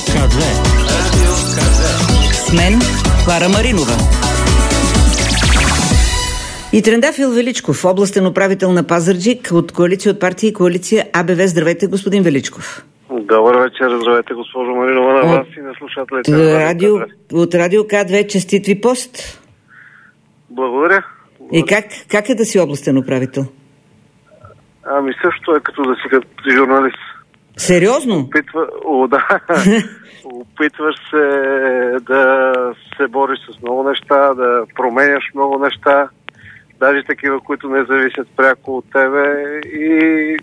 К2. С мен Клара Маринова. И Трендафил Величков, областен управител на Пазарджик от коалиция от партия и коалиция АБВ. Здравейте, господин Величков. Добър вечер, здравейте, госпожо Маринова, на вас и на слушателите. От Радио К2, честит ви пост. Благодаря. И как е да си областен управител? Ами също е като да си като журналист. Сериозно? Да. Опитваш се да се бориш с много неща, да променяш много неща, даже такива, които не зависят пряко от тебе и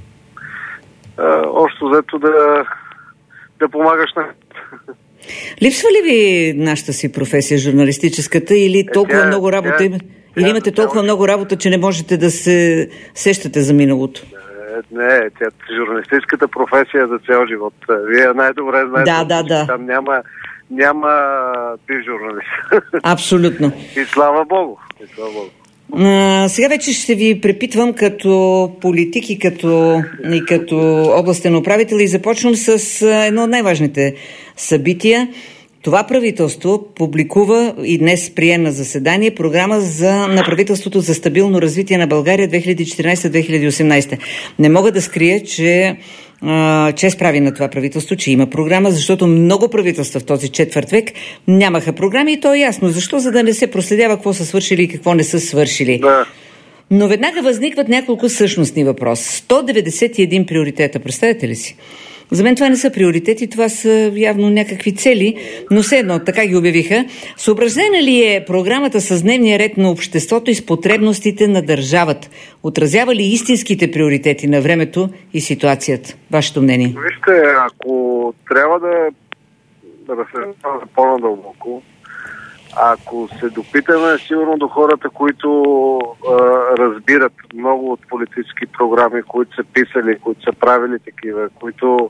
общо взето да помагаш на... Липсва ли ви нашата си професия, журналистическата, или толкова много работа има? Или имате толкова много работа, че не можете да се сещате за миналото? Не, журналистическата професия за цял живот. Вие най-добре знаете, да. Там няма бив журналист. Абсолютно. И слава Богу. Сега вече ще ви препитвам като политик и като областен управител и започвам с едно от най-важните събития. Това правителство публикува и днес прие на заседание програма на правителството за стабилно развитие на България 2014-2018. Не мога да скрия, че чест прави на това правителство, че има програма, защото много правителства в този четвърт век нямаха програми и то е ясно. Защо? За да не се проследява какво са свършили и какво не са свършили. Да. Но веднага възникват няколко същностни въпроси. 191 приоритета, представете ли си? За мен това не са приоритети, това са явно някакви цели, но все едно така ги обявиха. Съобразена ли е програмата с дневния ред на обществото и с потребностите на държавата? Отразява ли истинските приоритети на времето и ситуацията? Вашето мнение? Вижте, ако трябва да разсъждаваме по-надълбоко, ако се допитаме сигурно до хората, които разбират много от политически програми, които са писали, които са правили такива, които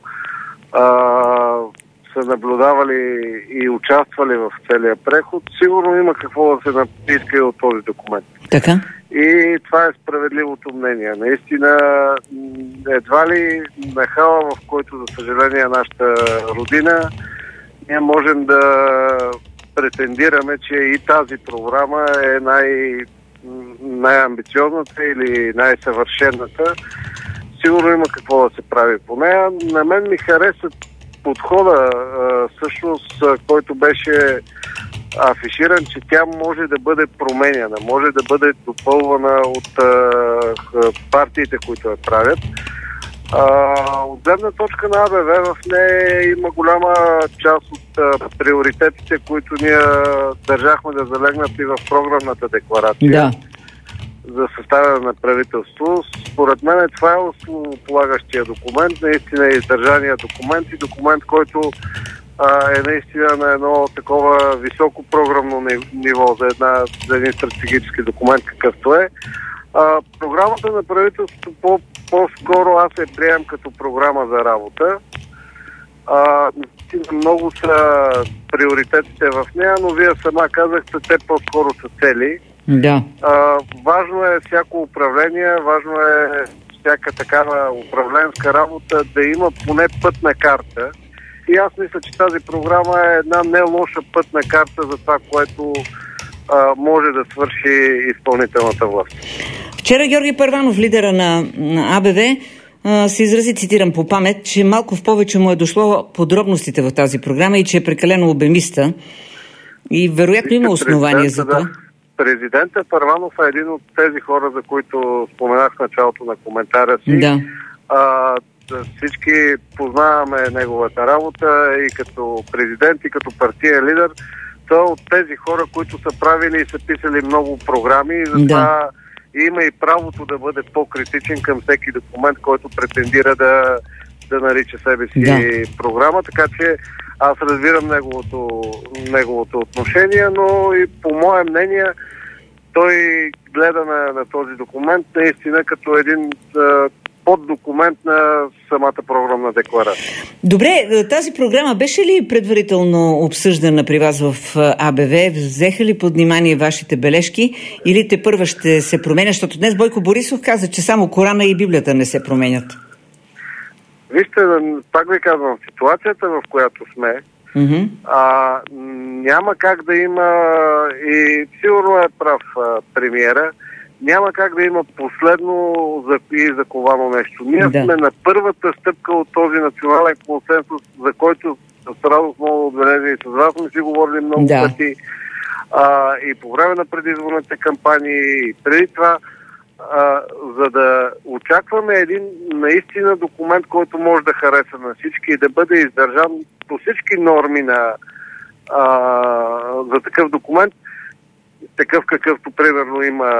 са наблюдавали и участвали в целия преход, сигурно има какво да се иска и от този документ. Така? И това е справедливото мнение. Наистина, едва ли нахала, в който, за съжаление, е нашата родина, ние можем да претендираме, че и тази програма е най-амбициозната или най-съвършената. Сигурно има какво да се прави по нея. На мен ми хареса подхода, всъщност, който беше афиширан, че тя може да бъде променяна, може да бъде допълвана от партиите, които я правят. От гледна точка на АБВ в нея има голяма част от приоритетите, които ние държахме да залегнат и в програмната декларация за съставяне на правителство. Според мен това е основополагащия документ, наистина е издържания документ и документ, който е наистина на едно такова високо програмно ниво за един стратегически документ, какъвто е. Програмата на правителството по-скоро аз я приемам като програма за работа. Много са приоритетите в нея, но вие сама казахте, те по-скоро са цели. Да. Важно е всяко управление, важно е всяка такава управленска работа да има поне пътна карта. И аз мисля, че тази програма е една не лоша пътна карта за това, което може да свърши изпълнителната власт. Вчера Георги Първанов, лидера на АБВ, се изрази, цитирам по памет, че малко в повече му е дошло подробностите в тази програма и че е прекалено обемиста. И вероятно има основания за това. Президентът Първанов е един от тези хора, за които споменах в началото на коментара си. Да. Всички познаваме неговата работа и като президент, и като партиен лидер. Той е от тези хора, които са правили и са писали много програми и затова има и правото да бъде по-критичен към всеки документ, който претендира да нарича себе си програма. Така че аз разбирам неговото отношение, но и по мое мнение той гледа на този документ наистина като един поддокумент на самата програмна декларация. Добре, тази програма беше ли предварително обсъждана при вас в АБВ? Взеха ли под внимание вашите бележки или тепърва ще се променя? Защото днес Бойко Борисов каза, че само Корана и Библията не се променят. Вижте, пак ви казвам, ситуацията, в която сме, няма как да има, и сигурно е прав премиера, няма как да има последно и заковано нещо. Ние сме на първата стъпка от този национален консенсус, за който с радост много отбележа и с вас сме си говорили много пъти, и по време на предизборните кампании, и преди това, за да очакваме един наистина документ, който може да хареса на всички и да бъде издържан по всички норми за такъв документ, такъв какъвто примерно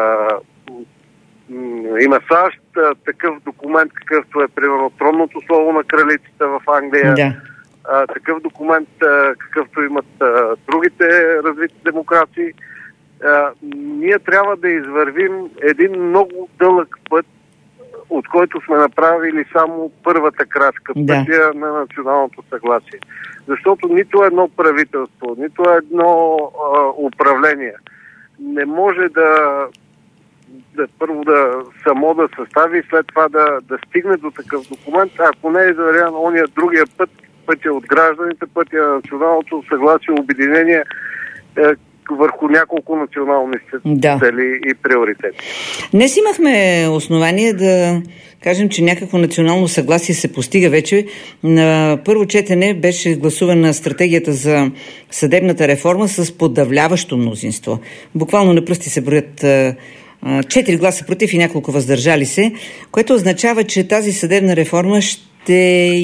има САЩ, такъв документ какъвто е примерно тронното слово на кралицата в Англия, такъв документ какъвто имат другите развити демокрации. Ние трябва да извървим един много дълъг път, от който сме направили само първата крачка, пътя на националното съгласие. Защото нито едно правителство, нито едно управление не може първо само да състави и след това да стигне до такъв документ, ако не е извървян ония другия път, пътя от гражданите, пътя на националното съгласие, обединение върху няколко национални цели и приоритети. Днес имахме основание да кажем, че някакво национално съгласие се постига вече. На първо четене беше гласувана стратегията за съдебната реформа с подавляващо мнозинство. Буквално на пръсти се броят 4 гласа против и няколко въздържали се, което означава, че тази съдебна реформа ще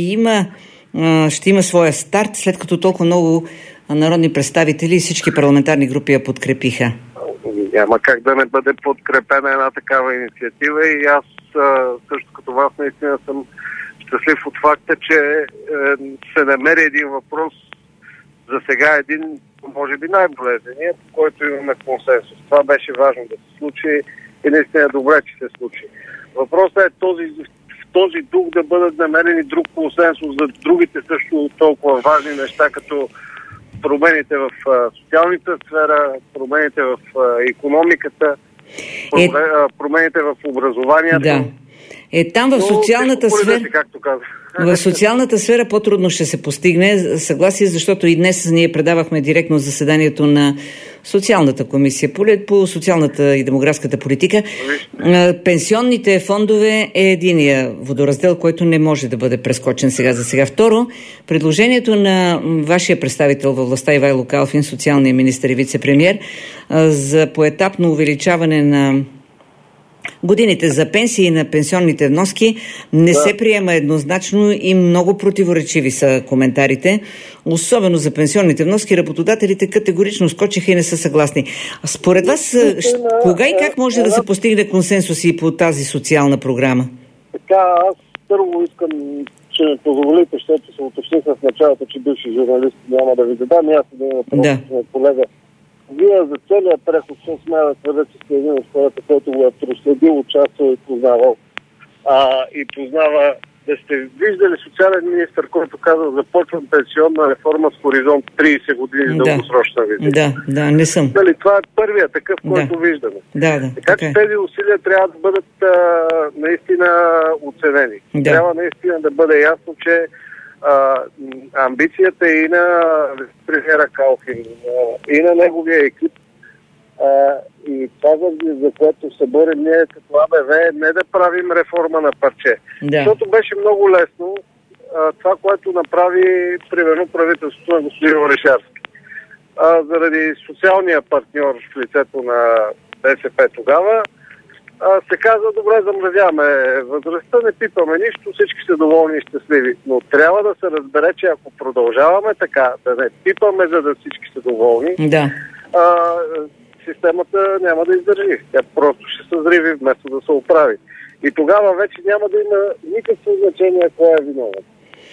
има своя старт, след като толкова много народни представители и всички парламентарни групи я подкрепиха. Няма как да не бъде подкрепена една такава инициатива и аз също като вас наистина съм щастлив от факта, че се намери един въпрос, за сега един, може би най-болезненият, по който имаме консенсус. Това беше важно да се случи и наистина е добре, че се случи. Въпросът е в този дух да бъдат намерени друг консенсус за другите също толкова важни неща, като промените в социалната сфера, промените в икономиката, промените в образованието. Да. Там в социалната сфера... В социалната сфера по-трудно ще се постигне съгласие, защото и днес ние предавахме директно заседанието на социалната комисия по социалната и демографската политика. Пенсионните фондове е единия водораздел, който не може да бъде прескочен сега за сега. Второ, предложението на вашия представител във властта Ивайло Калфин, социалния министър и вице-премиер, за поетапно увеличаване на годините за пенсии на пенсионните вноски не се приема еднозначно и много противоречиви са коментарите. Особено за пенсионните вноски работодателите категорично скочиха и не са съгласни. Според вас, кога и как може да се постигне консенсус и по тази социална програма? Така, аз първо искам, че ме позволите, защото се уточних в началото, че бивши журналист няма да ви задам. Аз да има въпрос, колега. Вие за целият преход съм смея да твърда, че сте един от хората, който го е проследил, участвал и познавал. И познава, да сте виждали социален министър, който казва, започвам пенсионна реформа с хоризонт 30 години за дългосрочна визия. Да, не съм. Дали, това е първият такъв, който виждаме. Така че тези усилия трябва да бъдат наистина оценени. Трябва наистина да бъде ясно, че амбицията и на премиера Калфин, и на неговия екип, и това, за което се борим ние като АБВ, не да правим реформа на парче. Защото беше много лесно това, което направи примерно правителството на господин Орешарски. Заради социалния партньор в лицето на БСП тогава, се казва, добре, замразяваме възрастта, не пипаме нищо, всички са доволни и щастливи. Но трябва да се разбере, че ако продължаваме така, да не пипаме, за да всички са доволни, системата няма да издържи. Тя просто ще се взриви, вместо да се оправи. И тогава вече няма да има никакво значение кой е виновен.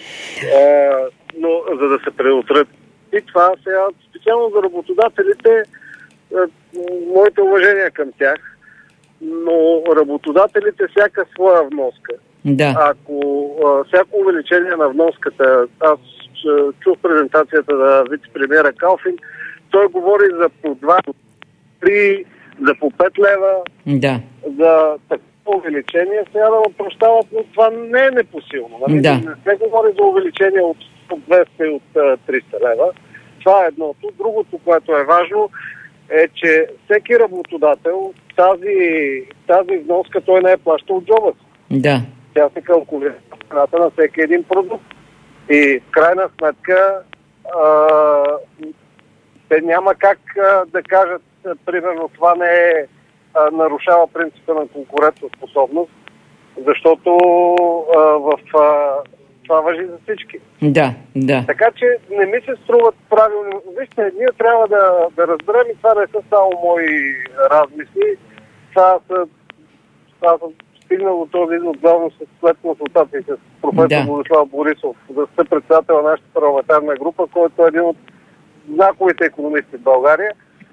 Но за да се предотврати това, сега специално за работодателите, моите уважения към тях, но работодателите всяка своя вноска. Ако всяко увеличение на вноската, аз чух презентацията на вице-премиера Калфин, той говори за по 2, 3, за по 5 лева, за увеличение, сега да ме прощават, но това не е непосилно. Нали? Да. Не се говори за увеличение от 200 и от 300 лева. Това е едното. Другото, което е важно, е, че всеки работодател тази вноска той не е плащал от джоба си. Да. Тя се калкулира цената на всеки един продукт. И в крайна сметка те няма как да кажат, примерно, това не нарушава принципа на конкурентоспособност, защото това важи за всички. Да, да. Така че не ми се струват правилно. Вижте, ние трябва да разберем, и това не са само мои размисли. Това съм стигнал до този извод главно след консултации с професор Владислав Борисов, председател на нашата парламентарна група, който е един от знаковите икономисти в България.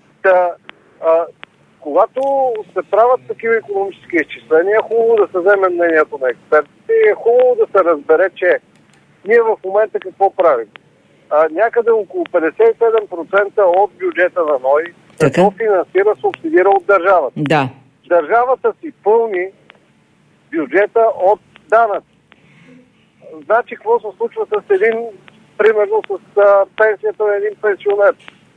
Когато се правят такива икономически изчисления, е хубаво да се вземе мнението на експертите и е хубаво да се разбере, че ние в момента какво правим. Някъде около 57% от бюджета на НОИ се финансира, субсидира от държавата. Да. Държавата си пълни бюджета от данъци. Значи, какво се случва с примерно с пенсията на един пенсионер?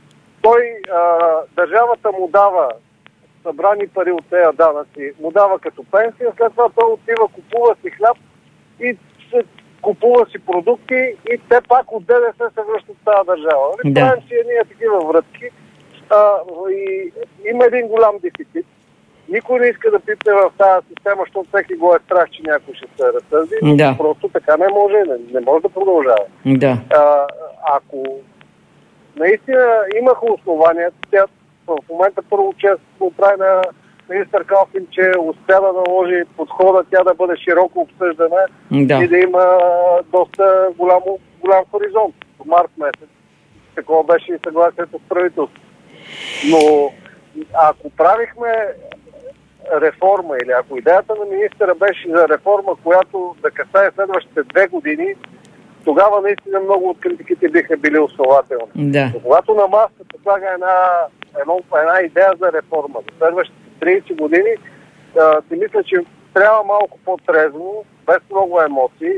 Държавата му дава събрани пари от тези данъци, му дава като пенсия, след това той отива, купува си хляб и купува си продукти и те пак от ДДС се връщат в тази държава. Правим си ние такива врътки и има един голям дефицит. Никой не иска да пипне в тази система, защото всеки го е страх, че някой ще се разсърди. Да. Просто така не може да продължава. Да. Ако наистина имаха основания, тя в момента първо чест оправи на министър Калфин, че успя да наложи подхода тя да бъде широко обсъждана и да има доста голям хоризонт. В март месец. Такова беше и съгласието с правителството. Но ако правихме реформа или ако идеята на министъра беше за реформа, която да касае следващите 2 години, тогава наистина много от критиките биха били основателни. Да. Но когато на масата слага една идея за реформа за следващите 30 години, си мисля, че трябва малко по-трезво, без много емоции,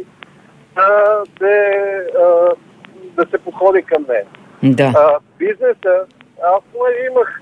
да се подходи към нея. Да. Бизнеса, аз имах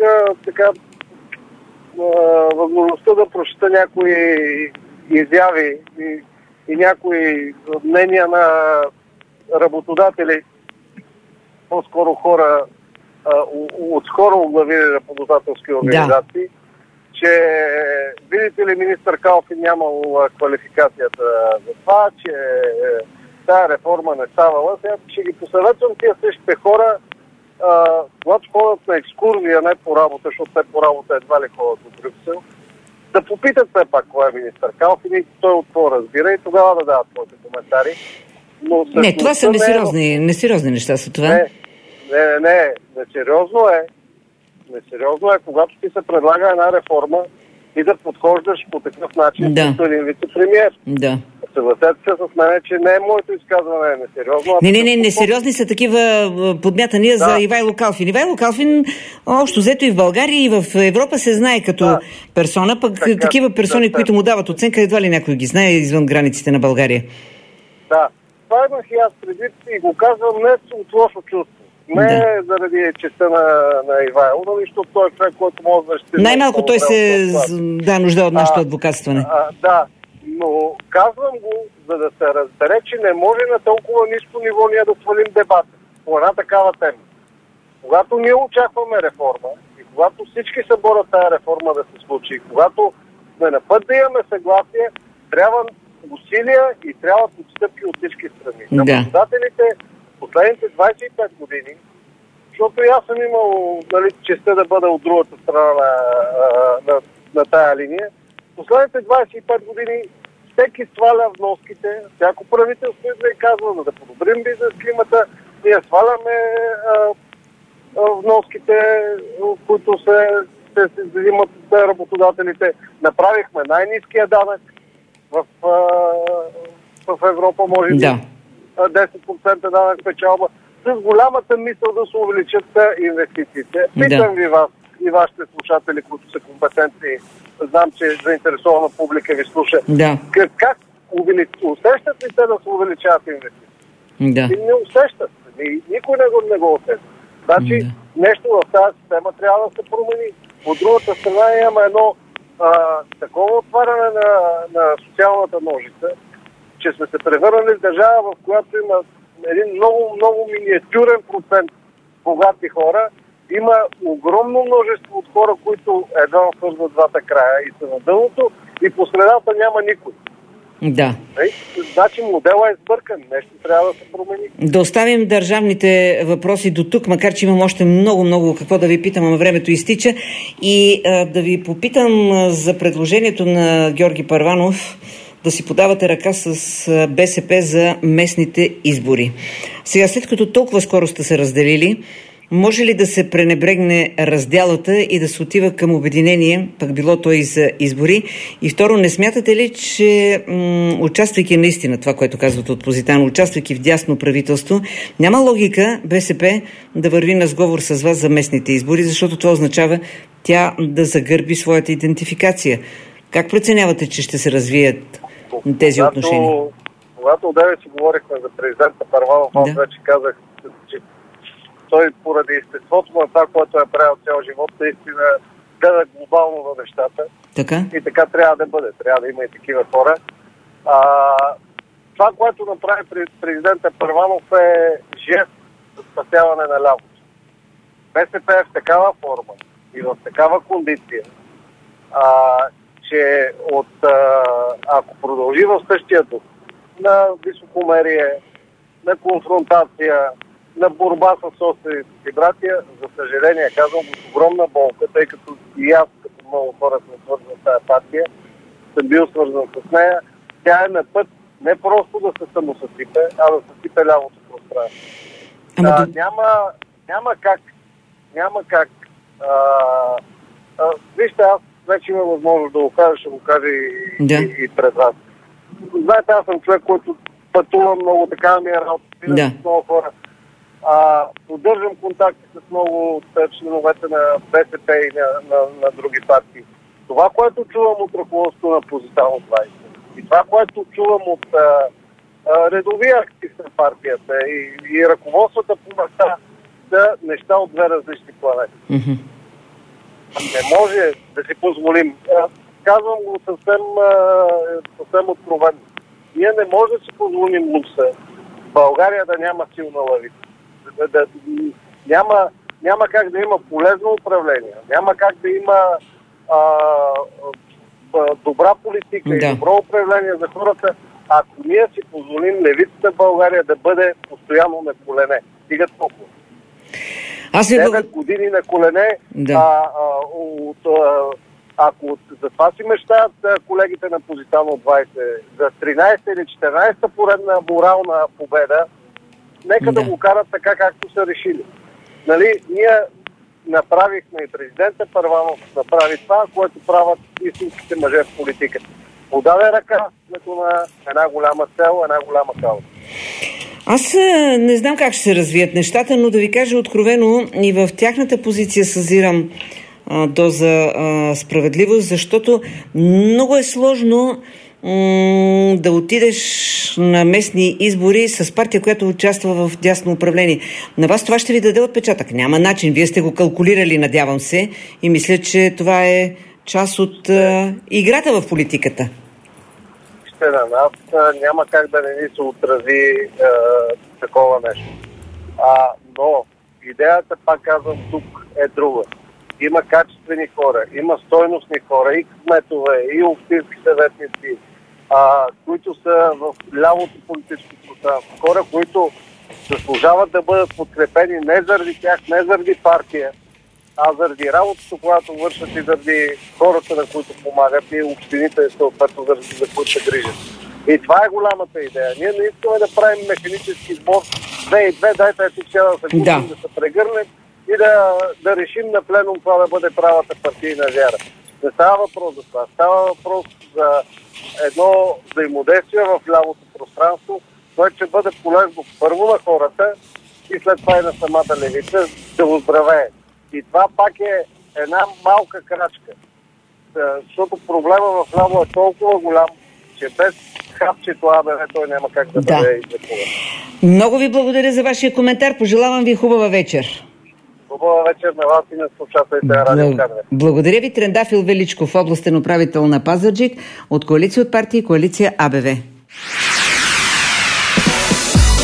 възможността да прочета някои изяви и някои мнения на работодатели, по-скоро хора отскоро оглавили работодателски организации, че видите ли, министър Калфин нямал квалификацията за това, че тая реформа не ставала. Сега ще ги посъветвам тия същите хора, когато ходят на екскурзия, не по работа, защото те по работа едва ли ходят от Брюксел, да попитат все пак кой е министър Калфин и той от това разбира и тогава да дават своите коментари. Но не, това са несериозни неща са това. Не, несериозно е, когато ти се предлага една реформа и да подхождаш по такъв начин като един вице-премиер. Да. Съгласете се с мен, че не е моето изказване несериозно. Не, несериозни са такива подмятания за Ивайло Калфин. Ивайло Калфин, общо взето и в България, и в Европа се знае като персона, пък такива персони, които му дават оценка, едва ли някой ги знае извън границите на България. Да, това имах и аз предвид и го казвам не от лошо чувство. Не заради честа на Ивайло, защото той е човек, който може да защити. Най-малко той се нужда от нашето адвокатстване. Да, но казвам го, за да се разбере, че не може на толкова ниско ниво ние да свалим дебата по една такава тема. Когато ние очакваме реформа и когато всички се борят тази реформа да се случи, когато сме на път да имаме съгласие, трябва усилия и трябват отстъпки от всички страни. На работодателите последните 25 години, защото и аз съм имал честта да бъда от другата страна на тая линия, последните 25 години всеки сваля вноските, всяко правителство идва и казва, за да подобрим бизнес климата, ние сваляме вноските, които се взимат от работодателите. Направихме най-ниския данък в Европа, може би 10% данък печалба, с голямата мисъл да се увеличат инвестициите. Питам ви вас и вашите слушатели, които са компетентни знам, че заинтересована публика ви слуша. Да. Как усещат ли те да се увеличават инвестиции? Да. И не усещат. Никой не го усеща. Значи нещо в тази система трябва да се промени. От другата страна имаме едно такова отваряне на социалната ножица, че сме се превърнали в държава, в която има един много, много миниатюрен процент богати хора. Има огромно множество от хора, които едва свързват двата края и са на дъното, и по средата няма никой. Да. Значи модела е сбъркан. Нещо трябва да се промени. Да оставим държавните въпроси до тук, макар че имам още много какво да ви питам, ама времето изтича. И да ви попитам за предложението на Георги Първанов да си подавате ръка с БСП за местните избори. Сега, след като толкова скоро сте се разделили, може ли да се пренебрегне разделата и да се отива към обединение, пък било то и за избори? И второ, не смятате ли, че участвайки наистина, това, което казвате от Позитано, участвайки в дясно правителство, няма логика БСП да върви на сговор с вас за местните избори, защото това означава тя да загърби своята идентификация. Как преценявате, че ще се развият тези отношения? Когато отдеве си говорихме за президента Първанов, аз вече казах, че той поради естеството на това, което е правил цял живот, наистина гледа глобално на нещата. Така? И така трябва да бъде. Трябва да има и такива хора. Това, което направи президента Първанов, е жест за спасяване на лявото. БСП е в такава форма и в такава кондиция, че ако продължи в същия дух на високомерие, на конфронтация, на борба с собствените си братия, за съжаление, казвам го с огромна болка, тъй като и аз, като много хора съм свързан с тази партия, съм бил свързан с нея, тя е на път не просто да се самосъсипе, а да съсипе лявото пространство. Няма как. Вижте, аз вече има възможност да го кажа, ще го кажа и пред вас. Знаете, аз съм човек, който пътува много, така ми е работа, с много хора. Поддържам контакти с много от членовете на БСП и на други партии. Това, което чувам от ръководството на Позитано 20 и това, което чувам от редовия актив на партията и ръководствата по места, са неща от две различни планети. Mm-hmm. Не може да си позволим. Казвам го съвсем откровенно. Ние не може да си позволим лукса България да няма силна лавица. Няма как да има полезно управление. Няма как да има добра политика и добро управление за хората, ако ние си позволим левицата България да бъде постоянно на колене. Стига толкова. 9 години на колене, ако за това си мечтаят колегите на Позитано 20 за 13 или 14-та поредна морална победа, нека да го карат така, както са решили. Нали, ние направихме и президента Първанов направи това, което правят истинските мъже в политиката. Подаде ръка на една голяма цел, една голяма кауза. Аз не знам как ще се развият нещата, но да ви кажа откровено, и в тяхната позиция съзирам доза справедливост, защото много е сложно да отидеш на местни избори с партия, която участва в дясно управление. На вас това ще ви даде отпечатък. Няма начин. Вие сте го калкулирали, надявам се, и мисля, че това е част от играта в политиката. На нас няма как да не ни се отрази такова нещо. Но идеята, пак казвам, тук е друга. Има качествени хора, има стойностни хора, и кметове, и общински съветници, които са в лявото политическо пространство. Хора, които заслужават да бъдат подкрепени не заради тях, не заради партия, а заради работата, която вършат, и заради хората, на които помагат, и общините, съответно, за които се грижат. И това е голямата идея. Ние не искаме да правим механически сбор 2 и 2, дайте тук сега да се купим, да се прегърнем и да решим на пленум това да бъде правата партийна вяра. Не става въпрос за това. Става въпрос за едно взаимодействие в лявото пространство, което ще бъде полезно първо на хората и след това и на самата левица да оздравее. И това пак е една малка крачка. защото проблема в ляво е толкова голям, че без хапчето АБВ той няма как да бъде излекуван. Много ви благодаря за вашия коментар. Пожелавам ви хубава вечер. Хубава вечер на вас и на слушателите на Радио КДВ. Благодаря ви. Трендафил Величков, областен управител на Пазарджик, от Коалиция от партии Коалиция АБВ.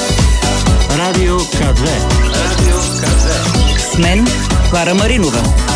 Радио КДВ. С мен Клара Маринова.